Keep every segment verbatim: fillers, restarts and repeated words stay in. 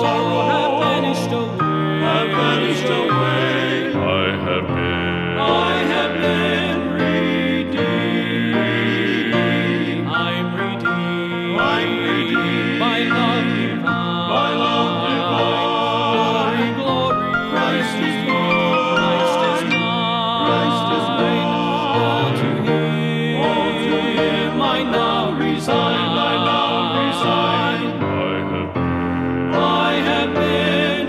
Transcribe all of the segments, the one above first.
sorrow have vanished away, have vanished away. I have been, I have been redeemed. I'm redeemed, I'm redeemed by love divine, by love divine. Glory, glory, Christ is mine, Christ is mine, Christ is mine. All to Him, All to Him I now resign, I now resign. I have been, I have been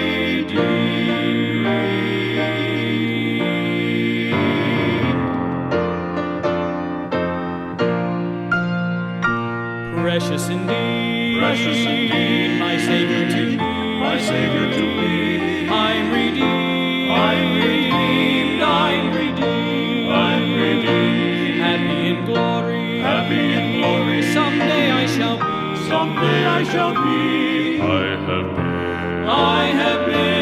redeemed. precious indeed, Precious indeed, my Savior to me, my Savior to me. I'm redeemed, I'm redeemed, I'm redeemed, I'm redeemed. happy in glory, Happy in glory. someday I shall be, Someday I shall be. I have been, I have been